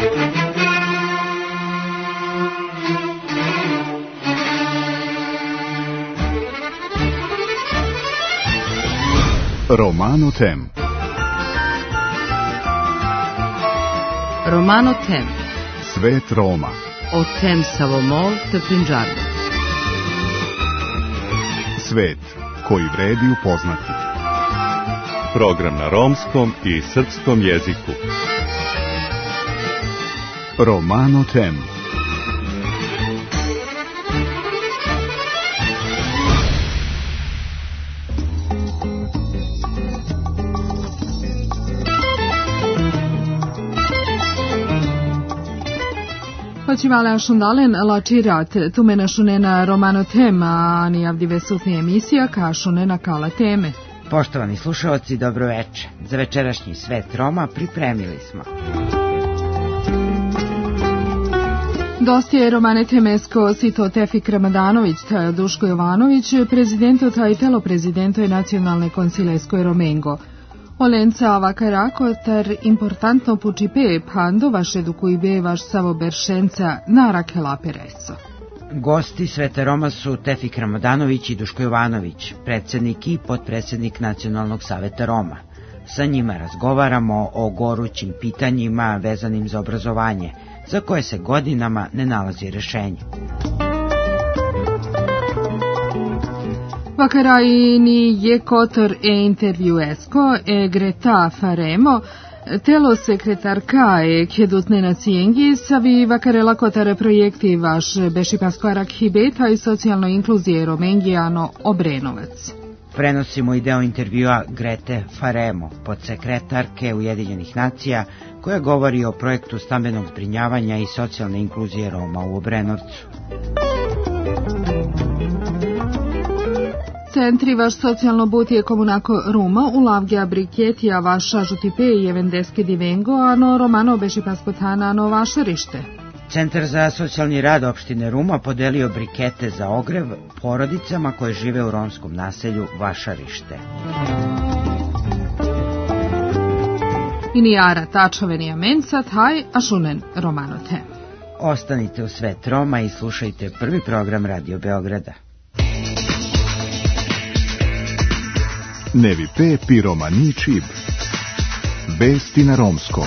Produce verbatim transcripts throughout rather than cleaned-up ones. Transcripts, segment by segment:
Romano Tem. Romano Tem. Svet Roma. O tem Savomol te Punjabi. Svet koji vredi upoznati. Program na romskom i srpskom jeziku. Romano Tem. Počivale šundalen lačirat, tumena šunena Romano Tem, a ni avdive sutni emisija ka šunena kala teme. Poštovani slušalci, dobro veče. Za večerašnji Svet Roma pripremili smo. Dosti je Romane Temesko sito Tefik Ramadanović, ta Duško Jovanović, prezidento ta i telo prezidento je nacionalne konsilesko Romengo. Olenca avakarako tar importantno pučipe pando vaše dukujbe vaš savo beršenca narakela pereso. Gosti Sveta Roma su Tefik Ramadanović i Duško Jovanović, predsjednik i potpredsjednik Nacionalnog saveta Roma. Sa njima razgovaramo o gorućim pitanjima vezanim za obrazovanje, za koje se godinama ne nalazi rješenje. Vakarajini je kotor e intervjuesko e Greta Faremo, telo sekretarka e kjedutne nacijengi savi vakarela kotare projekti vaš bešipasko arakhibeta i socijalno inkluzije Romengijano Obrenovac. Prenosimo i deo intervjua Grete Faremo, podsekretarke Ujedinjenih nacija, koja govori o projektu stambenog zbrinjavanja i socijalne inkluzije Roma u Obrenovcu. Centri vaš socijalno butije komunako Ruma u lavgja briketija vaša žutipe i jevendeske divengo, ano Romano bešipaskotana ano vašarište. Centar za socijalni rad opštine Ruma podelio brikete za ogrev porodicama koje žive u romskom naselju Vašarište. Inijara tačovenija mensa taj ašunen Romano Tem. Ostanite u Svet Roma i slušajte prvi program Radio Beograda. Nevi pe pi romani čib. Vesti na romskom.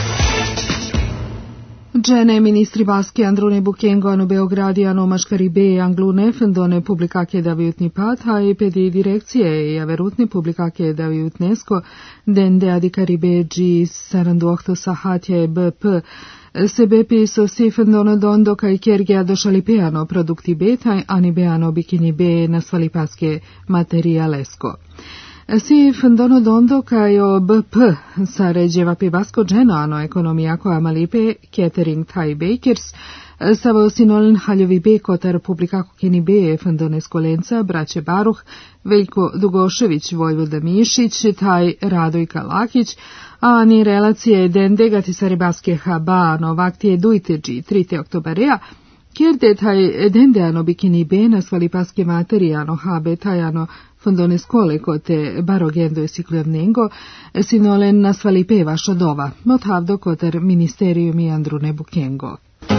Džene ministri Baski Andrune Bukengo ano Beogradi ano Maškaribe Anglune fendone publikake davijutni pat, a i pedi direkcije i averutni publikake davijutnesko dende adikaribe dži saranduokto sahatje B P sebepi so si fendono dondo kaj kjergea došalipeano produkti betaj ani beano bikini be nasvalipaske materialesko. Si fendono dondo kajo B P saređeva pivasko dženo ano ekonomijako amalipe catering Thai bakers savo sinolin haljovi be kota republikako keni be fendonesko lenca braće Baruh, Veljko Dugošević, Vojvoda Mišić, Taj Radojka Lakić, a ni relacije dendegati sa ribaske haba no vaktije dujteđi trite oktobarea, kjerde taj dendeano bikini be nasvalipaske materijano habe tajano fondone skole kote barogendo e siklevnengo, sinolen nasvalipe vaša dova, mothavdo koter ministerium i Andrune Bukengo.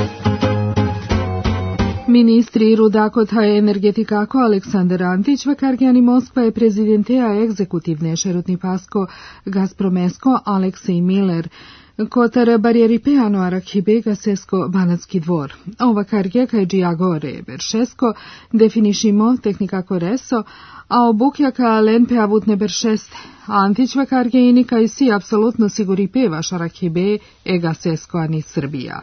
Ministri rudakota energetikako Aleksandar Antić vakargjani Moskva je prezidentea egzekutivne šerutni pasko Gazpromesko Aleksej Miller, kotar barjeripeano arakhibe gasesko Banatski dvor. Ova kargja kaj džiagore beršesko definišimo tehnikako reso, a obukjaka lenpe avutne beršeste. Antić vakargja inika i si apsolutno siguri pevaš arakhibe e gasesko ani Srbija.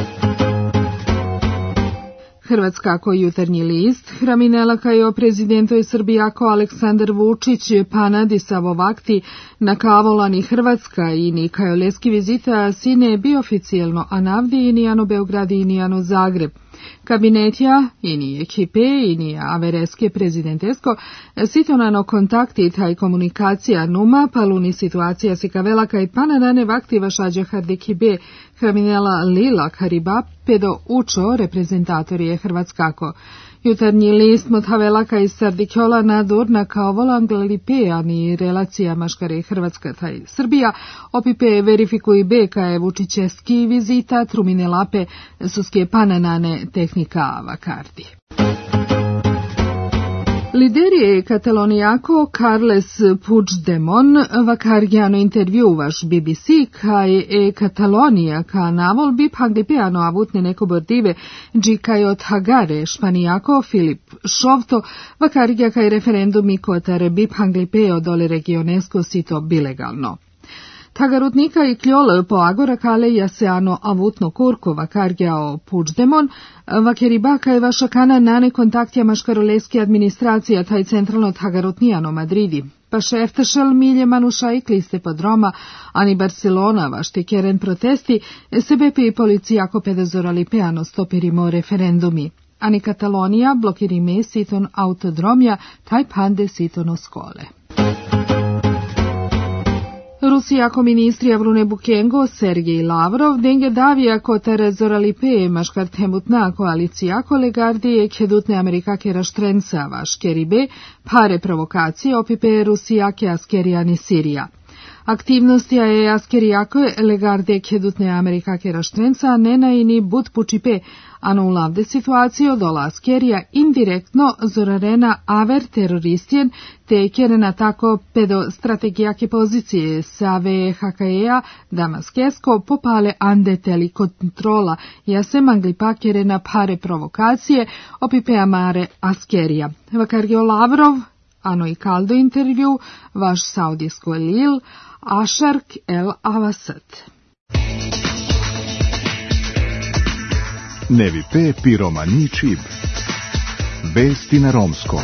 Hrvatskako jutarnji list, hraminela kajo prezidentoj Srbijako Aleksandar Vučić panadi savovakti na kavolani Hrvatska i ni kajo leski vizita sine bi oficijelno anavdi i nijano Beogradi i nijano Zagreb. Kabinetja i ni ekipe i ni avereske prezidentesko sitonano kontakti taj komunikacija numa paluni situacija si kavela kaj panadane vakti vašađe hardekibe hraminela Lila Kariba pedo učo reprezentatorije Hrvatskako. Jutarnji list Mothavelaka iz Sardikjola nadurna kao volanglalipeani relacija Maškare Hrvatska taj Srbija, opipe verifikuj beka je Vučićeski vizita, trumine lape suske pananane tehnika vakardi. Liderije Katalonijako Carles Puigdemont vakarjano intervju vaš B B C kaj e Katalonija ka navol bi panglipeano avutne neko bordive dži kaj od Hagare španijako Filip Šovto vakarja kaj referendumi kotar bi panglipeo dole regionesko sito bilegalno. Tagarutnika i kljol po agora kale jaseano avutno kurko vakarjao Puigdemont, vakeribaka je vaša kana nane kontaktja maškaroleski administracija taj centralno tagarutnijano Madridi. Pa šeftešel milje manuša i kliste pod Roma, ani Barcelona vašte keren protesti, sebepi i policijako pedazorali peano stopirimo referendumi. Ani Katalonija blokirime siton autodromja, taj pande sitono skole. Rusijako ministri Avrune Bukengo, Sergej Lavrov, denge davija kotar zoralipe maškar temutna koalicijako legardije kedutne Amerikake raštrenca vaškeribe, pare provokacije opipe Rusijake askerijani Sirija. Aktivnosti je askerijako legarde kedutne Amerikake raštrenca nenaini bud pučipe, ano ulavde situacijo dola askerija indirektno zorarena aver teroristijen te kerena tako pedo strategijake pozicije save hakajeja damaskesko popale ande teli kontrola jase manglipa kerena pare provokacije opipe amare askerija. Vakargio Lavrov, ano i kaldo intervju, vaš saudijsko lil, Ašark el Avasat. Nevi pe piromani čib. Vesti na romskom.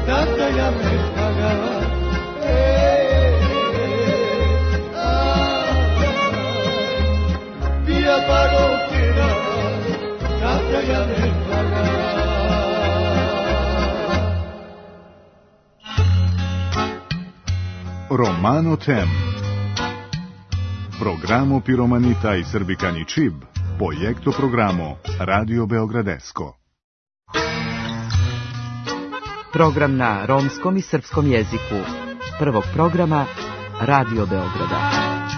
Romano Tem. Programo Piromanita i Srbikani Čib, projekto programo Radio Beogradesko. Program na romskom i srpskom jeziku. Prvog programa Radio Beograda.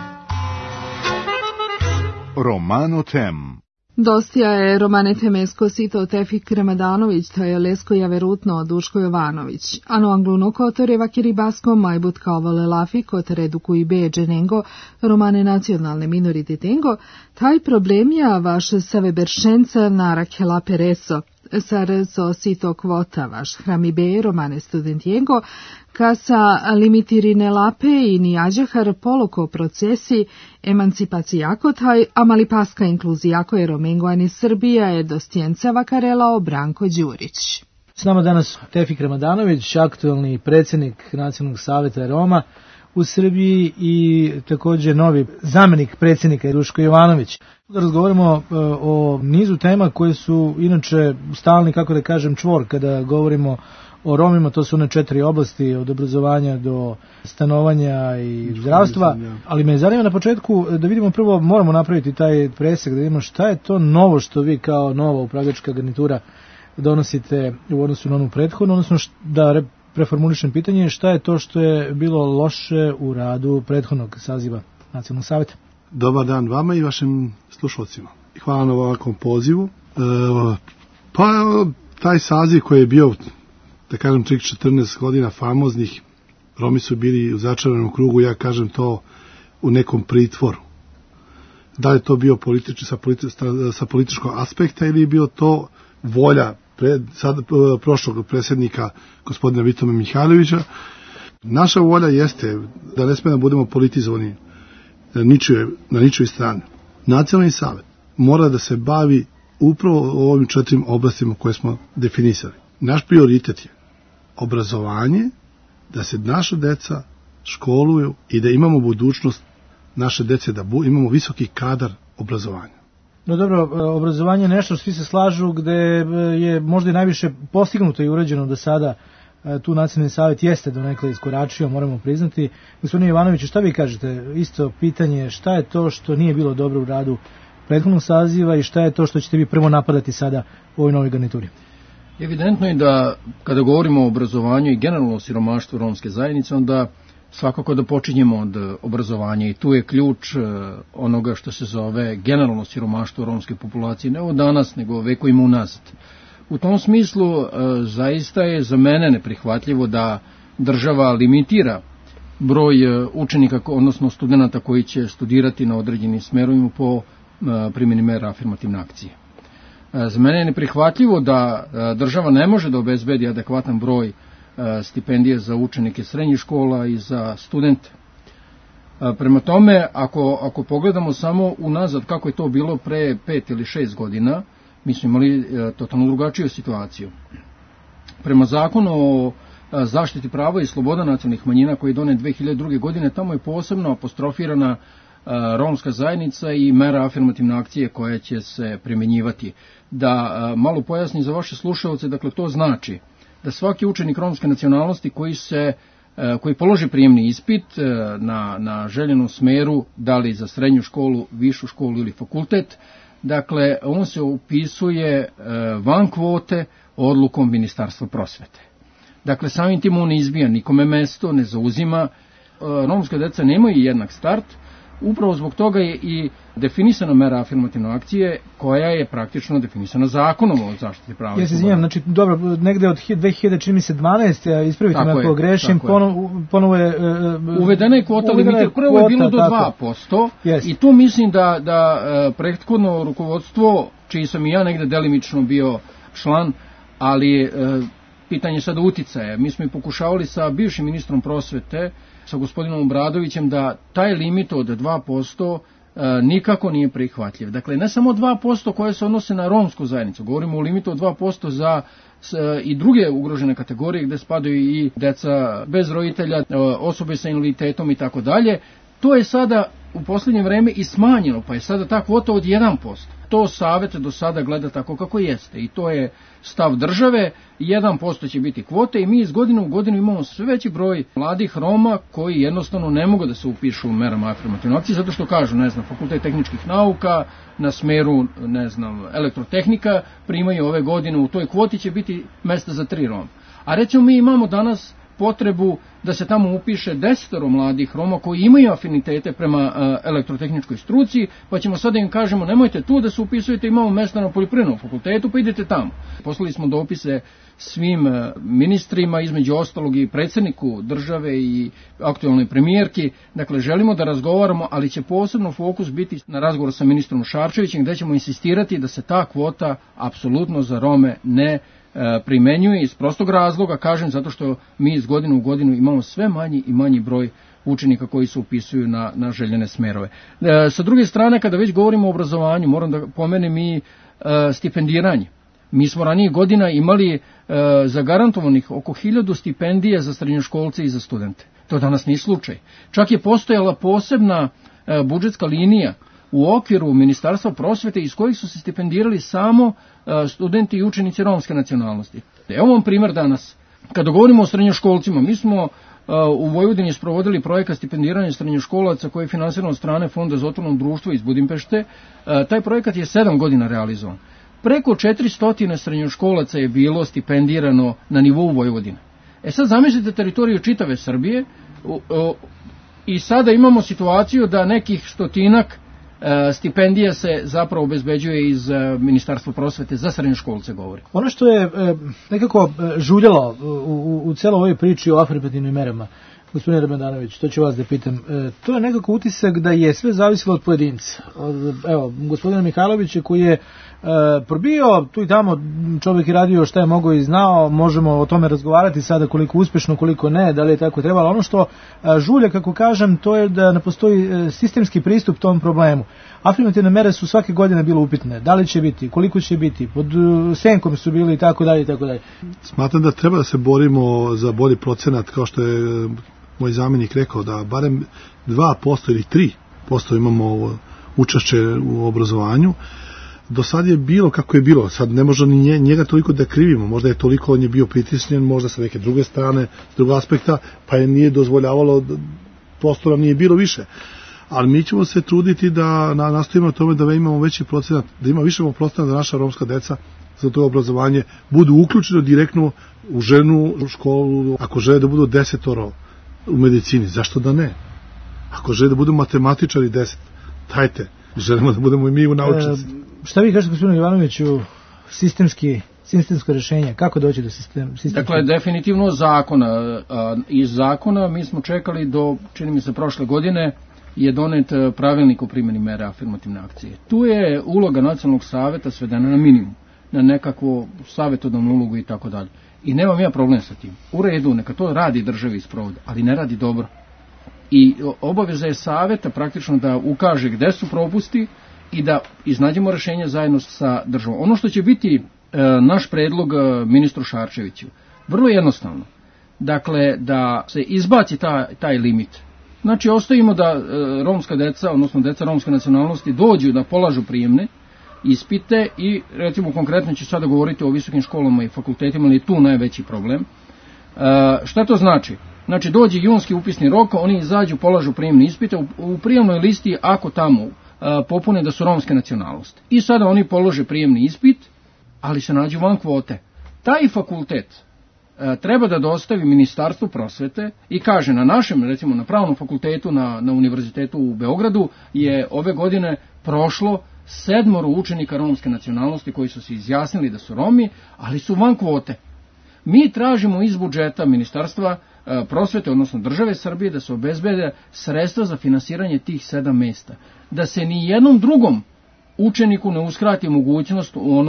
Romano Tem. Dostija je Romane Temesko sito Tefik Ramadanović, to je Lesko Javerutno Duško Jovanović. Ano Angluno Kotoreva Kiribasko Majbut kao Volelafi Kotere Duku i Beđe Nengo Romane nacionalne minorititengo, taj problem je vaš saveberšenca Narakela Pereso. Sarezo sito kvota vaš hrami be Romane studentijengo, kasa limitirine lape i nijađahar poloko procesi emancipacijako taj, a malipaska inkluzijako je Romengoani Srbija je dostijenca vakarelao Branko Đurić. S nama danas Tefik Ramadanović, aktualni predsjednik Nacionalnog saveta Roma u Srbiji i također novi zamjenik predsjednika Duško Jovanović. Da razgovaramo o nizu tema koje su inače stalni, kako da kažem, čvor kada govorimo o Romima. To su one četiri oblasti, od obrazovanja do stanovanja i zdravstva, ali me zanima na početku da vidimo, prvo moramo napraviti taj presek, da vidimo šta je to novo što vi kao nova upravljačka garnitura donosite u odnosu na onu prethodnu, odnosno da preformulišem pitanje, šta je to što je bilo loše u radu prethodnog saziva Nacionalnog saveta. Dobar dan vama i vašim slušalcima. Hvala na ovakvom pozivu. E, pa taj saziv koji je bio, da kažem, četrnaest godina famoznih, Romi su bili u začaranom krugu, ja kažem to u nekom pritvoru. Da li to bio politički, sa, politi, sa političkog aspekta ili je bio to volja pred, sad, prošlog predsjednika gospodina Vitome Mihajlovića. Naša volja jeste da ne smijemo da budemo politizovani na ničoj, na ničoj strani. Nacionalni savet mora da se bavi upravo ovim četiri oblastima koje smo definisali. Naš prioritet je obrazovanje, da se naša deca školuju i da imamo budućnost naše dece, da bu, imamo visoki kadar obrazovanja. No dobro, obrazovanje je nešto što svi se slažu gde je možda i najviše postignuto i urađeno do sada. Tu Nacionalni savjet jeste donekle iskoračio, moramo priznati. Gospodine Jovanoviću, šta vi kažete? Isto pitanje, šta je to što nije bilo dobro u radu prethodnog saziva i šta je to što ćete vi prvo napadati sada u ovoj novoj garnituri? Evidentno je da kada govorimo o obrazovanju i generalno o siromaštvu romske zajednice, onda svakako da počinjemo od obrazovanja i tu je ključ onoga što se zove generalno siromaštvo romske populacije, ne od danas nego vekovima unazad. U tom smislu zaista je za mene neprihvatljivo da država limitira broj učenika, odnosno studenata koji će studirati na određenim smerovima po primjeni mera afirmativne akcije. Za mene je neprihvatljivo da država ne može da obezbedi adekvatan broj stipendije za učenike srednjih škola i za studente. Prema tome, ako, ako pogledamo samo unazad kako je to bilo pre pet ili šest godina, mi smo imali totalno drugačiju situaciju. Prema zakonu o zaštiti prava i sloboda nacionalnih manjina koji je donet dve hiljade druge. godine, tamo je posebno apostrofirana romska zajednica i mera afirmativne akcije koja će se primjenjivati. Da malo pojasnim za vaše slušalce, dakle to znači da svaki učenik romske nacionalnosti koji se koji položi prijemni ispit na, na željenu smeru, da li za srednju školu, višu školu ili fakultet, dakle on se upisuje van kvote odlukom Ministarstva prosvete. Dakle, samim tim on ne izbija nikome mesto, ne zauzima. Romska deca nemaju jednak start. Upravo zbog toga je i definisana mera afirmativne akcije koja je praktično definisana zakonom o zaštiti prava. Ja se izvinjam, znači dobro, negde od dve hiljade dvanaeste. ispravite me ako grešim, ponovo, ponovo je... Uh, uvedena je kvota limita, prvo je bilo do dva posto yes. I tu mislim da, da uh, prethodno rukovodstvo, čiji sam i ja negde delimično bio član, ali uh, pitanje sada uticaja. Mi smo i pokušavali sa bivšim ministrom prosvete, sa gospodinom Obradovićem, da taj limit od dva posto nikako nije prihvatljiv. Dakle, ne samo dva posto koje se odnose na romsku zajednicu, govorimo o limitu od dva posto za i druge ugrožene kategorije gde spadaju i deca bez roditelja, osobe sa invaliditetom i tako dalje. To je sada u posljednje vreme i smanjeno, pa je sada ta kvota od jedan posto. To Savet do sada gleda tako kako jeste i to je stav države, jedan posto će biti kvote i mi iz godine u godinu imamo sve veći broj mladih Roma koji jednostavno ne mogu da se upišu u merama afirmativne akcije zato što kažu, ne znam, Fakultet tehničkih nauka na smeru, ne znam, elektrotehnika primaju ove godine, u toj kvoti će biti mesta za tri Roma. A recimo mi imamo danas potrebu da se tamo upiše desetoro mladih Roma koji imaju afinitete prema uh, elektrotehničkoj struci, pa ćemo sada im kažemo nemojte tu da se upisujete, imamo mesta na poljoprivrednom fakultetu, pa idete tamo. Poslali smo dopise svim uh, ministrima, između ostalog i predsjedniku države i aktualnoj premijerki, dakle želimo da razgovaramo, ali će posebno fokus biti na razgovoru sa ministrom Šarčevićem gde ćemo insistirati da se ta kvota apsolutno za Rome ne primenjuje iz prostog razloga, kažem, zato što mi iz godine u godinu imamo sve manji i manji broj učenika koji se upisuju na, na željene smerove. E, sa druge strane, kada već govorimo o obrazovanju, moram da pomenem i e, stipendiranje. Mi smo ranije godina imali e, zagarantovanih oko hiljadu stipendija za srednjoškolce i za studente. To danas nije slučaj. Čak je postojala posebna e, budžetska linija u okviru Ministarstva prosvete iz kojih su se stipendirali samo studenti i učenici romske nacionalnosti. Evo vam primjer danas. Kada govorimo o srednjoškolcima, mi smo u Vojvodini sprovodili projekat stipendiranja srednjoškolaca koji je finansiran od strane Fonda za otvoreno društvo iz Budimpešte. Taj projekat je sedam godina realizovan. Preko četiristo srednjoškolaca je bilo stipendirano na nivou Vojvodine. E sad zamislite teritoriju čitave Srbije i sada imamo situaciju da nekih stotinak stipendija se zapravo obezbeđuje iz Ministarstva prosvete za srednjoškolce, govori. Ono što je nekako žuljalo u, u, u celoj ovoj priči o afirmativnim merama, gospodine Ramandanović, to ću vas da pitam, to je nekako utisak da je sve zavisilo od pojedinca. Od, evo, gospodina Mihajlovića koji je E, probio, tu i tamo čovjek je radio šta je mogao i znao, možemo o tome razgovarati sada koliko uspješno, koliko ne, da li je tako trebalo. Ono što e, žulja, kako kažem, to je da ne postoji e, sistemski pristup tom problemu. Afirmativne mere su svake godine bile upitne, da li će biti, koliko će biti, pod e, senkom su bili i tako dalje i tako dalje. Smatram da treba da se borimo za bolji procenat, kao što je e, moj zamjenik rekao, da barem dva posto ili tri posto imamo učešće u obrazovanju. Do sad je bilo kako je bilo, sad ne možemo ni njega toliko da krivimo, možda je toliko on je bio pritisnjen, možda sa neke druge strane, s drugog aspekta, pa je nije dozvoljavalo, prostora nije bilo više. Ali mi ćemo se truditi da nastavimo na tome da imamo veći procenat, da ima više prostora da naša romska deca za to obrazovanje budu uključeno direktno u ženu u školu, ako žele da budu desetoro u medicini, zašto da ne? Ako žele da budu matematičari deset, dajte, želimo da budemo i mi u naučnici. E, šta vi kažete, gospodinu Jovanoviću, sistemski, sistemsko rješenje, kako doći do sistem, sistemskog? Dakle, definitivno zakona. Iz zakona mi smo čekali do, čini mi se, prošle godine je donet pravilnik o primjeni mera afirmativne akcije. Tu je uloga nacionalnog saveta svedena na minimum, na nekakvu savjetodavnu ulogu i tako dalje. I nemam ja problem sa tim. U redu, neka to radi državi iz provoda, ali ne radi dobro. I obaveza je saveta praktično da ukaže gde su propusti i da iznađemo rješenje zajedno sa državom. Ono što će biti e, naš predlog e, ministru Šarčeviću, vrlo jednostavno. Dakle, da se izbaci ta, taj limit. Znači, ostavimo da e, romska deca, odnosno deca romske nacionalnosti, dođu da polažu prijemne ispite i, recimo, konkretno ću sada govoriti o visokim školama i fakultetima, ali je tu najveći problem. E, šta to znači? Znači, dođe junski upisni rok, oni izađu, polažu prijemne ispite, u, u prijemnoj listi, ako tamo a, popune da su romske nacionalnosti. I sada oni polože prijemni ispit, ali se nađu van kvote. Taj fakultet a, treba da dostavi Ministarstvu prosvete i kaže na našem, recimo na Pravnom fakultetu, na, na Univerzitetu u Beogradu, je ove godine prošlo sedmoro učenika romske nacionalnosti koji su se izjasnili da su Romi, ali su van kvote. Mi tražimo iz budžeta Ministarstva prosvete, odnosno države Srbije, da se obezbede sredstva za finansiranje tih sedam mesta. Da se ni jednom drugom učeniku ne uskrati mogućnost u onom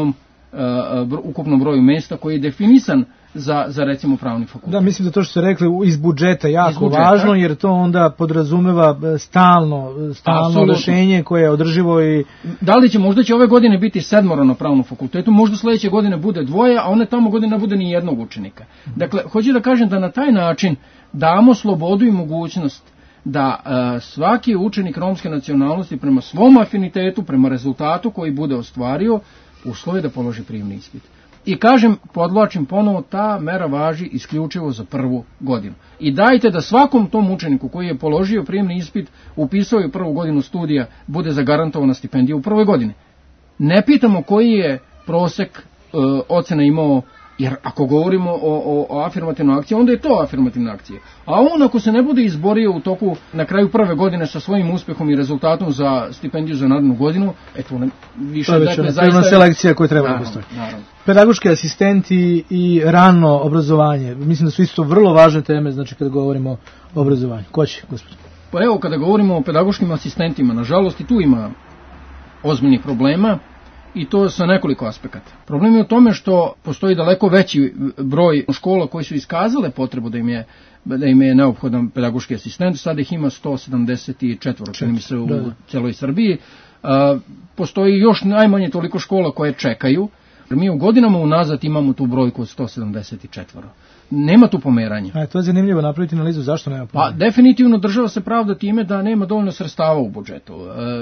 ukupnom broju mesta koji je definisan za, za recimo pravni fakultet. Da, mislim da to što ste rekli iz budžeta jako iz budžeta. Važno, jer to onda podrazumeva stalno, stalno rešenje koje je održivo i... Da li će, možda će ove godine biti sedmoro na pravnom fakultetu, možda sledeće godine bude dvoje, a one tamo godine ne bude ni jednog učenika. Dakle, hoću da kažem da na taj način damo slobodu i mogućnost da uh, svaki učenik romske nacionalnosti prema svom afinitetu, prema rezultatu koji bude ostvario, uslove da položi prijemni ispit. I kažem, podvlačim ponovo, ta mera važi isključivo za prvu godinu. I dajte da svakom tom učeniku koji je položio prijemni ispit, upisao je prvu godinu studija, bude zagarantovana stipendija u prvoj godini. Ne pitamo koji je prosek uh, ocena imao, jer ako govorimo o, o, o afirmativnoj akciji, onda je to afirmativna akcija. A on ako se ne bude izborio u toku na kraju prve godine sa svojim uspehom i rezultatom za stipendiju za narednu godinu, eto ne, više dakle zaista selekcija koja treba da postoji. Pedagoški asistenti i rano obrazovanje, mislim da su isto vrlo važne teme, znači kada govorimo o obrazovanju. Ko će, gospodin? Pa evo, kada govorimo o pedagoškim asistentima, nažalost i tu ima ozbiljnih problema. I to sa nekoliko aspekata. Problem je u tome što postoji daleko veći broj škola koji su iskazale potrebu da im je, da im je neophodan pedagoški asistent. Sada ih ima sto sedamdeset četiri, čini mi se, u celoj Srbiji. A, postoji još najmanje toliko škola koje čekaju. Mi u godinama unazad imamo tu brojku od sto sedamdeset četiri. Nema tu pomeranja. A to je zanimljivo napraviti analizu, zašto nema pomeranja? Pa definitivno država se pravda time da nema dovoljno sredstava u budžetu.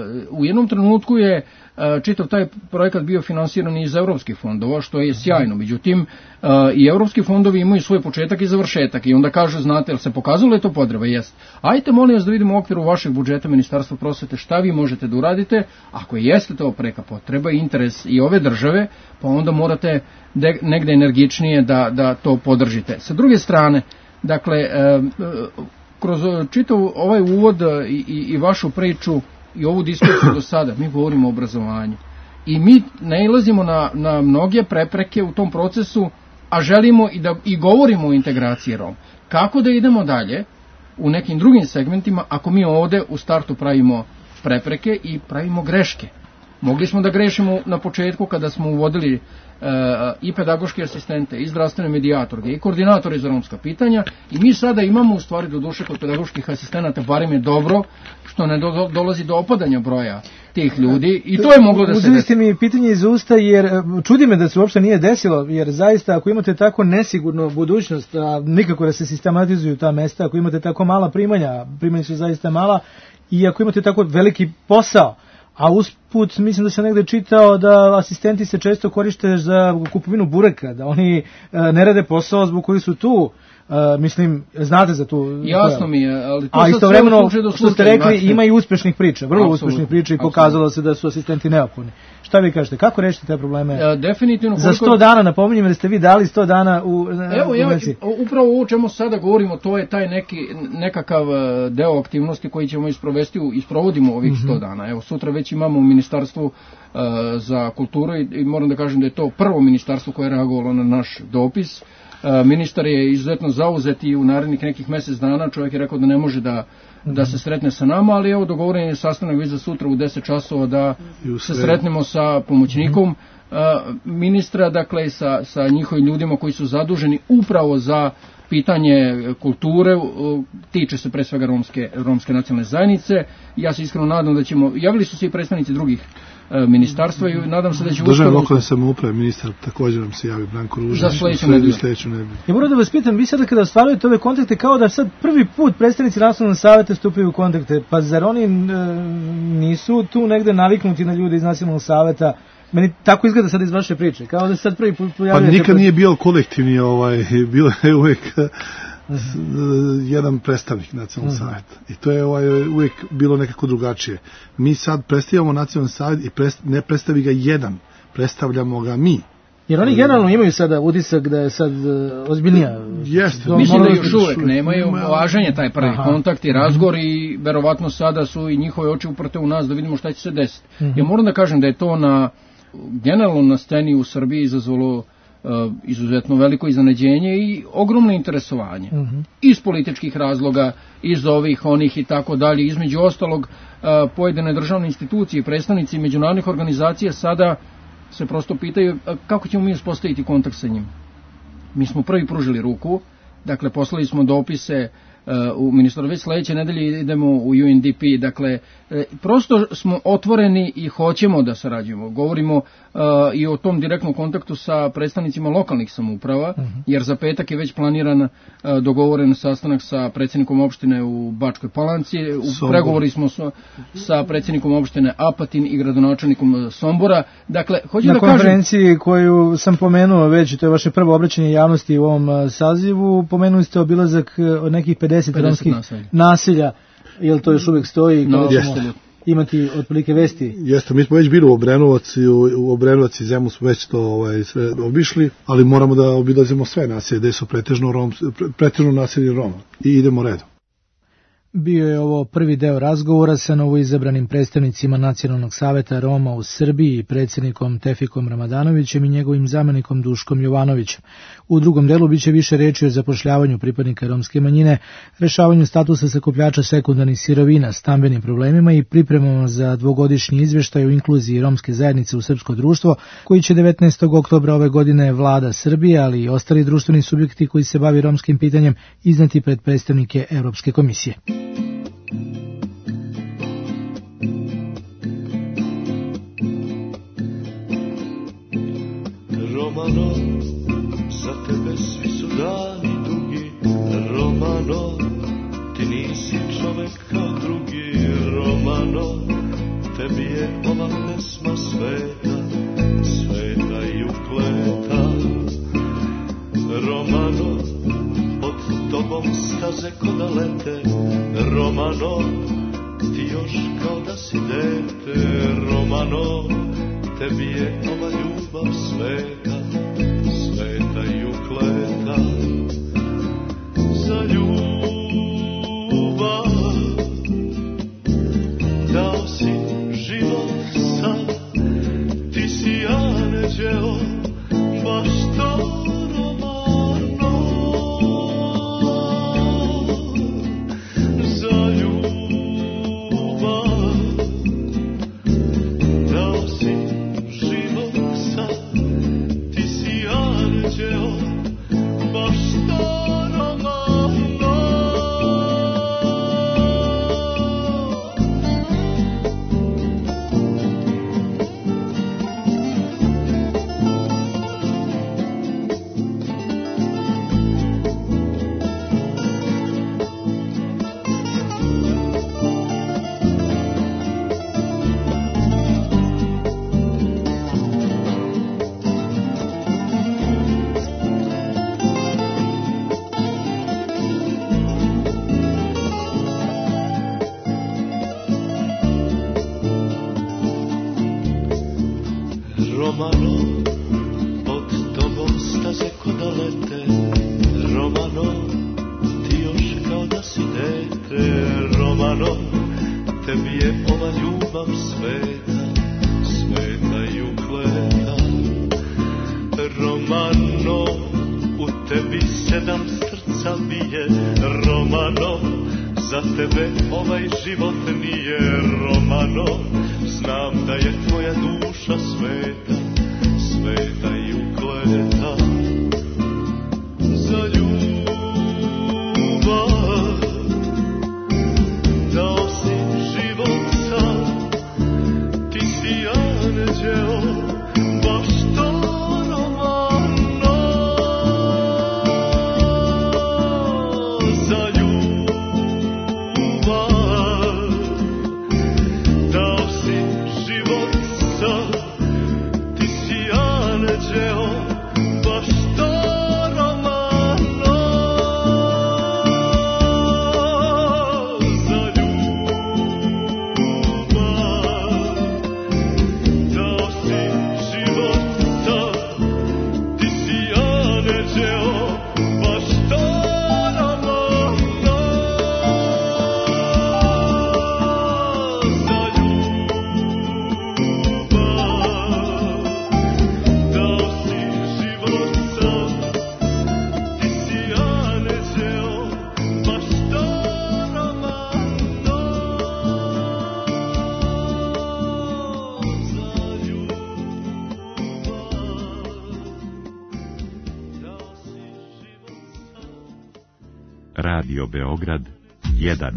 U jednom trenutku je čitav taj projekat bio finansiran iz evropskih fondova, što je sjajno. Međutim, i evropski fondovi imaju svoj početak i završetak i onda kažu, znate, jel se pokazalo je to potreba? Jest. Ajte, molim vas da vidimo u okviru vašeg budžeta Ministarstva prosvete šta vi možete da uradite. Ako jeste to preka potreba i interes i ove države, pa onda morate de, negde energičnije da, da to podržite. Sa druge strane, dakle, e, kroz čitav ovaj uvod i, i, i vašu priču i ovu diskusiju do sada, mi govorimo o obrazovanju. I mi nailazimo na, na mnoge prepreke u tom procesu, a želimo i da i govorimo o integraciji Roma. Kako da idemo dalje u nekim drugim segmentima ako mi ovde u startu pravimo prepreke i pravimo greške? Mogli smo da grešimo na početku kada smo uvodili e, i pedagoške asistente, i zdravstvene medijatorge, i koordinatore za romska pitanja i mi sada imamo u stvari do duše kod pedagoških asistenata, barem je dobro što ne do, dolazi do opadanja broja tih ljudi i to je moglo da se desi. Uzeli ste mi pitanje iz usta jer čudi me da se uopšte nije desilo, jer zaista ako imate tako nesigurnu budućnost, a nikako da se sistematizuju ta mesta, ako imate tako mala primanja, primanja su zaista mala i ako imate tako veliki posao, a usput mislim da sam negde čitao da asistenti se često koriste za kupovinu bureka, da oni e, ne rade posao zbog koji su tu. Uh, mislim, znate za tu... Jasno mi je, ali to a istovremeno, što slučaj, ste rekli, znači, ima i uspešnih priča, vrlo absolutno, uspešnih priča i pokazalo absolutno. Se da su asistenti neophodni. Šta vi kažete, kako rešite te probleme? E, definitivno. Za sto dana, napominjem da ste vi dali sto dana u... Evo, evo upravo ovo o čemu sada govorimo, to je taj neki, nekakav deo aktivnosti koji ćemo isprovesti, isprovodimo ovih sto mm-hmm. dana. Evo, sutra već imamo u Ministarstvu uh, za kulturu i, i moram da kažem da je to prvo ministarstvo koje je reagovalo na naš dopis. Uh, ministar je izuzetno zauzet i u narednih nekih mjesec dana čovjek je rekao da ne može da, da se sretne sa nama, ali evo dogovoren je sastanak već za sutra u deset časova da se sretnemo sa pomoćnikom uh, ministra, dakle sa, sa njihovim ljudima koji su zaduženi upravo za pitanje kulture, uh, tiče se pre svega romske, romske nacionalne zajednice. Ja se iskreno nadam da ćemo, javili su se i predstavnici drugih ministarstva i nadam se da će državne lokalne samouprave, ministar također nam se javi, Branko Ružić, za sledeću nedelju. Ja moram da vas pitam, vi sada kada ostvarujete ove kontakte, kao da sad prvi put predstavnici nacionalnog saveta stupaju u kontakte, pa zar oni e, nisu tu negde naviknuti na ljude iz nacionalnog saveta? Meni tako izgleda sad iz vaše priče, kao da sad prvi put pojavljate... Pa nikad nije bio kolektivni, ovaj, bilo je uvek jedan predstavnik nacionalnog uh-huh. savjeta. I to je ovaj, uvijek bilo nekako drugačije. Mi sad predstavljamo nacionalni savjet i prest, ne predstavi ga jedan, predstavljamo ga mi. Jer oni generalno imaju sada utisak da je sad uh, ozbiljnija. Jeste. Mislim da još uvek nemaju važenje taj prvi Aha. kontakt i razgovor i verovatno sada su i njihove oči uprte u nas da vidimo šta će se desiti. Uh-huh. Ja moram da kažem da je to na generalno na sceni u Srbiji izazvalo Uh, izuzetno veliko iznenađenje i ogromno interesovanje. Uh-huh. Iz političkih razloga, iz ovih, onih i tako dalje. Između ostalog, uh, pojedine državne institucije i predstavnici međunarodnih organizacija sada se prosto pitaju kako ćemo mi uspostaviti kontakt sa njim. Mi smo prvi pružili ruku, dakle poslali smo dopise u ministarstvo, već sledeće nedelje idemo u U N D P, dakle prosto smo otvoreni i hoćemo da sarađujemo. Govorimo uh, i o tom direktnom kontaktu sa predstavnicima lokalnih samouprava, uh-huh. jer za petak je već planiran uh, dogovoren sastanak sa predsjednikom opštine u Bačkoj Palanci, u Sombor. Pregovori smo sa, sa predsjednikom opštine Apatin i gradonačelnikom Sombora. Dakle, hoću na da konferenciji kažem, koju sam pomenuo već, to je vaše prvo obraćanje javnosti u ovom uh, sazivu, pomenuli ste obilazak uh, nekih pedeset romskih naselja. naselja. Jel to još uvijek stoji? No, imati otprilike vesti? Jeste, mi smo već bili u Obrenovac i u, u Obrenovac i Zemun smo već to ovaj, sve obišli, ali moramo da obilazimo sve naselje gde su pretežno, Rom, pretežno naselje Roma i idemo redom. Bio je ovo prvi deo razgovora sa novoizabranim predstavnicima Nacionalnog saveta Roma u Srbiji, predsjednikom Tefikom Ramadanovićem i njegovim zamenikom Duškom Jovanovićem. U drugom delu biće više reči o zapošljavanju pripadnika romske manjine, rešavanju statusa sakupljača sekundarnih sirovina, stambenim problemima i pripremama za dvogodišnji izveštaj o inkluziji romske zajednice u srpsko društvo, koji će devetnaestog oktobra ove godine vlada Srbije, ali i ostali društveni subjekti koji se bavi romskim pitanjem, izneti pred predstavnike Evropske komisije. Romano, za tebe svi su dani dugi. Romano, ti nisi čovek kao drugi. Romano, tebi je ova pesma sveta, sveta i ukleta. Romano, pod tobom staze ko da lete. Romano, ti još kao da si dete. Romano, tebi je ova ljubav sveta, sveta i ukleta. Za ljubav dao si život sam, ti si anđeo, baš to Romano. Za ljubav dao si život sam, ti si anđeo, baš to Romano. Romano, pod tobom staze ko da lete. Romano, ti još kao da si dete. Romano, tebi je ova ljubav sveta, sveta i ukleta. Romano, u tebi sedam srca bije. Romano, za tebe ovaj život nije. Romano, znam da je tvoja duša sveta, sveta i ukleta. Za ljubav dao si život sam, ti si anđeo, baš to Romano. Za ljubav dao si život sam, ti si anđeo. Radio Beograd jedan.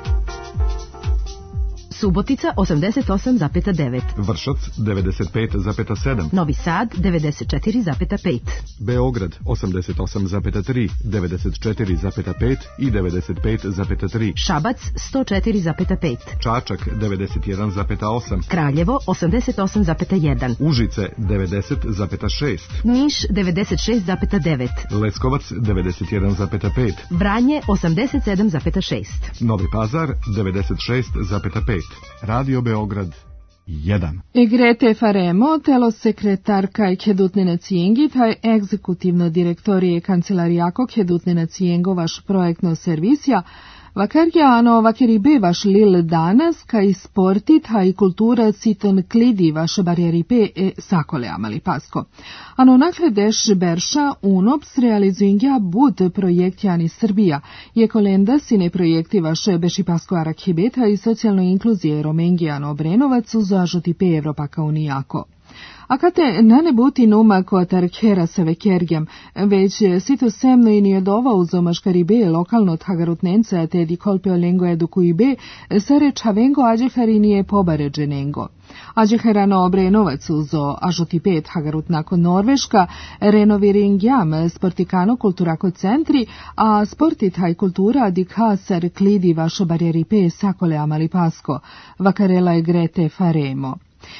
Subotica osamdeset osam zarez devet. Vršac devedeset pet zarez sedam. Novi Sad devedeset četiri zarez pet. Beograd osamdeset osam zarez tri, devedeset četiri zarez pet i devedeset pet zarez tri. Šabac sto četiri zarez pet. Čačak devedeset jedan zarez osam. Kraljevo osamdeset osam zarez jedan. Užice devedeset zarez šest. Niš devedeset šest zarez devet. Leskovac devedeset jedan zarez pet. Vranje osamdeset sedam zarez šest. Novi Pazar devedeset šest zarez pet. Radio Beograd jedan. Grete Faremo, telo sekretarka Kedutne nacijengi, taj egzekutivno direktorije kancelarijako Kedutne nacijengo vaš projektno servisija, Vakarjano vakeribe vaš lil danas, kaj sportit, kaj kultura citon klidi vaš barjeripe e sakole amali pasko. Ano nakle deš berša unops realizuingja bud projektjani Srbija, je kolenda sine projekti vaše beši pasko arakhibeta i socijalno inkluzije Romengijano Obrenovac uz ažotipe Evropaka unijako. A kate nane buti numa kotar kera se vekergjam, već sito semno i nijedova uzo maškaribe lokalno tagarutnenca te di kolpe olengo edukuibe, sare čavengo ađeharinije pobaređenengo. Ađeharano Obrenovac uzo ažotipet hagarut nakon Norveška, renoviringjam sportikano kulturako centri, a sportit haj kultura di kasar klidi vašo barjeripe sakole amali pasko, vakarela je Grete Faremo.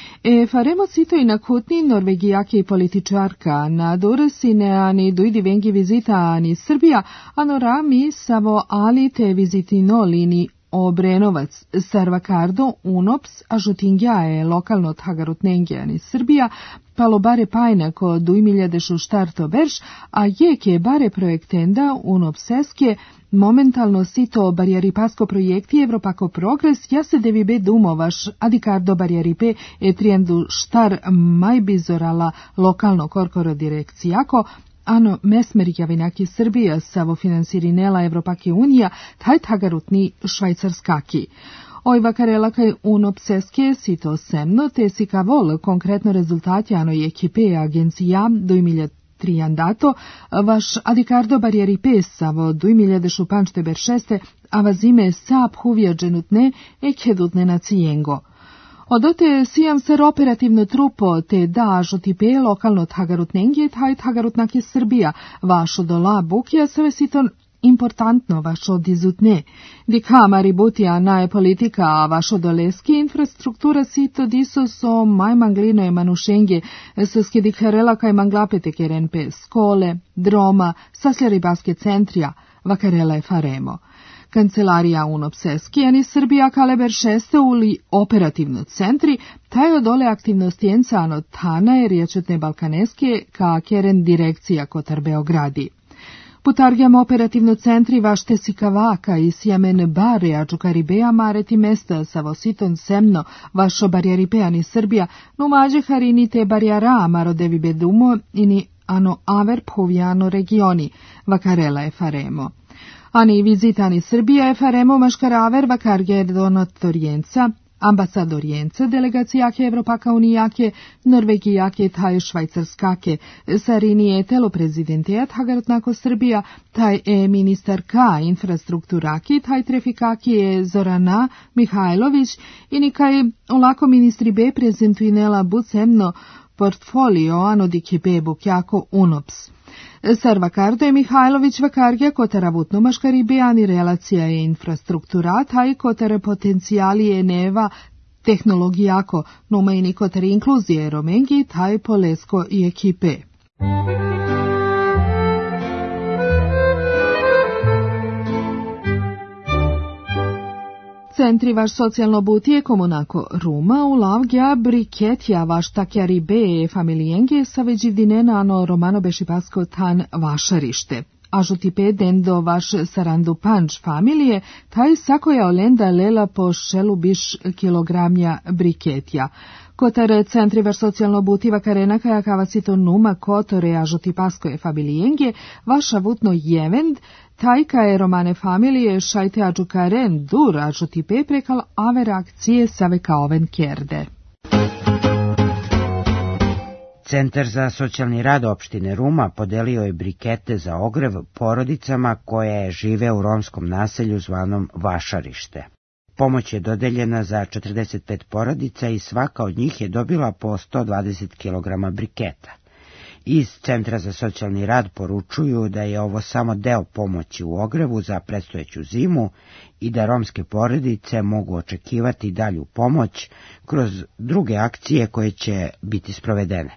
E faremo sito i nakutni norvegijake i političarka, na durasine ani dujdi vengi vizita ani Srbija, ano rami savo ali te vizitino lini Obrenovac, Sarvakardo, Unops, a žutingjaje lokalno tagarutnengi ani Srbija, palo bare pajnako dujmiljadešu štarto berš, a jeke bare projektenda Unopseske, momentalno sito barjeripasko projekti Evropako progres, ja se devibe dumovaš adikardo barjeripe e trijendu štar majbizorala lokalno korkoro direkcijako, ano mesmerjavinaki Srbija savo finansirinela Evropake unija, taj tagarutni švajcarskaki. Oj vakarela kaj Unopseske sito semno, te si kavol konkretno rezultati ano je ekipe agencija do triandato, vaš adikardo barjeri pesavo dujmilje šupanšte beršeste, a vazime sap huvjađenutne e kedutne nacijengo. Odote sijam ser operativno trupo te da žotipe lokalno tagarutnengje taj tagarutnake Srbija, vašo dola bukija sve siton importantno vašo dizutne. Di kamari butija naje politika, a vašo doleski infrastruktura sito diso so majmanglino e manušenge, soske dikarela kaj manglapete kerenpe skole, droma, sasljari baske centrija, vakarela je faremo. Kancelarija Unopseski, ani Srbija kaleber šeste uli operativno centri, taj odole aktivnosti encano tana je riječetne balkaneske ka keren direkcija kotar Beogradi. Putargjam operativno centri vašte sikavaka i sjamen bare a džukaribea mareti mesta savositon semno vašo barjeripeani Srbija, no mađe harini te barjara marodevi bedumo ini ano aver puvjano regioni, vakarela je faremo. Ani vizitani Srbija je faremo maškaraver vakarge donatorijenca, ambasadorijenca, delegacijake Evropaka unijake, Norvegijake, taj švajcarskake, sarinije telo prezidenteja tagarutnako Srbija, taj e ministarka infrastrukturaki, taj trefikaki je Zorana Mihajlović i nikaj olako ministri be prezentuinela bucemno portfolio anodiki be bukjako Unops. Sarvakardo je Mihajlović vakarge kotara vutno maškaribijani relacija je infrastruktura, taj kotara potencijali je neva tehnologijako, numa i nikotara inkluzije romengi, taj polesko i ekipe. Centri vaš socijalno butije komunako Ruma, ulavgja briketja vaš takjari be familijenge sa veđivdinena ano romano bešipasko tan vašarište. A žutipe dendo vaš sarandu panč familije, taj sakoja olenda lela po šelu biš kilogramja briketja. Kotar centri vaš socijalno butiva karena kaja kavasito numa kotore a žutipaskoje familijenge, vaša vutno jevend, tajka je romane familije šajte ađu karen dur ađu tipe prekal ave reakcije save kaoven kerde. Centar za socijalni rad opštine Ruma podelio je brikete za ogrev porodicama koje žive u romskom naselju zvanom Vašarište. Pomoć je dodeljena za četrdeset pet porodica i svaka od njih je dobila po sto dvadeset kilograma briketa. Iz Centra za socijalni rad poručuju da je ovo samo deo pomoći u ogrevu za predstojeću zimu i da romske porodice mogu očekivati dalju pomoć kroz druge akcije koje će biti sprovedene.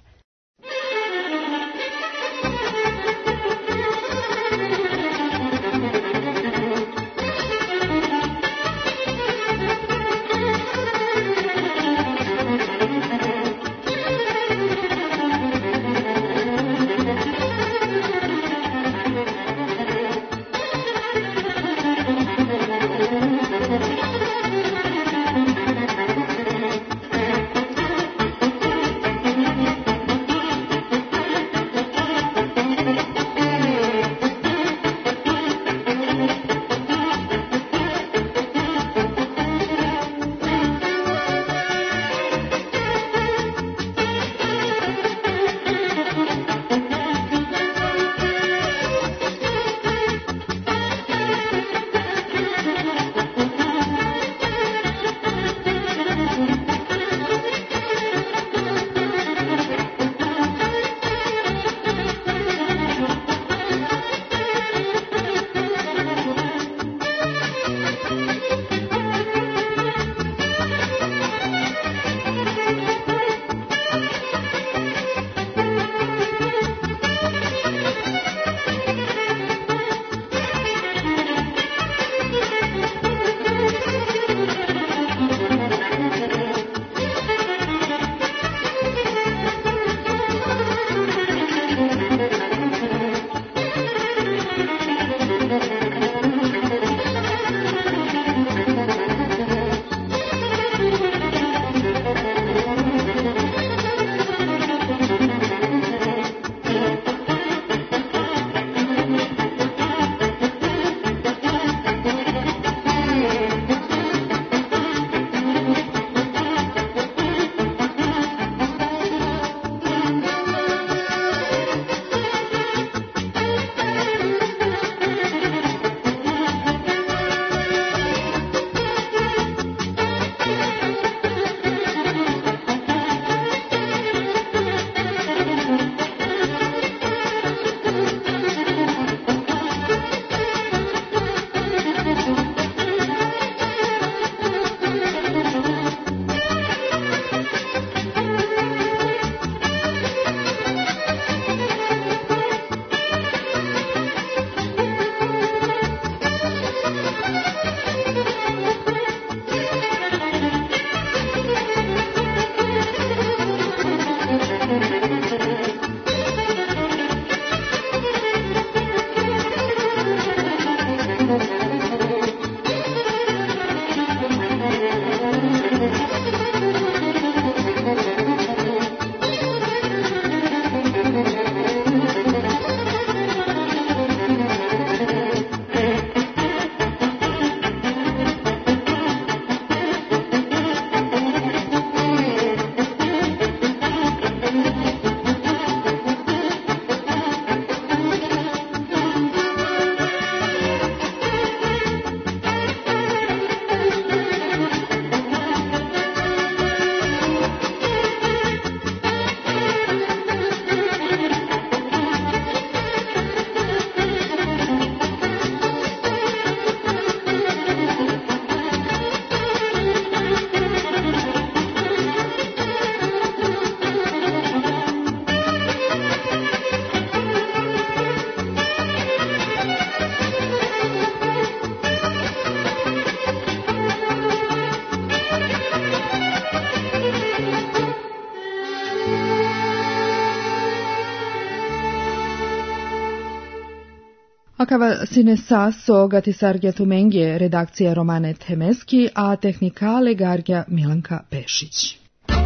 Acaba sine sasso gatisargja Tumengje, redakcija Romane Temeski, a tehnikale Gargja Milanka Pešić.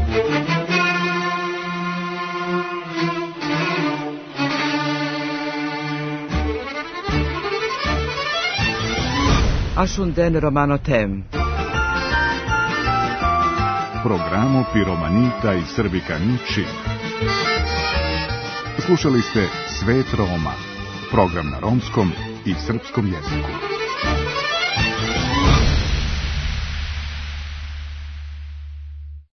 Ashunden Romano Tem. Programo Piromanita i Srbika Ničim. Slušali ste Svet Roma, program na romskom i srpskom jeziku.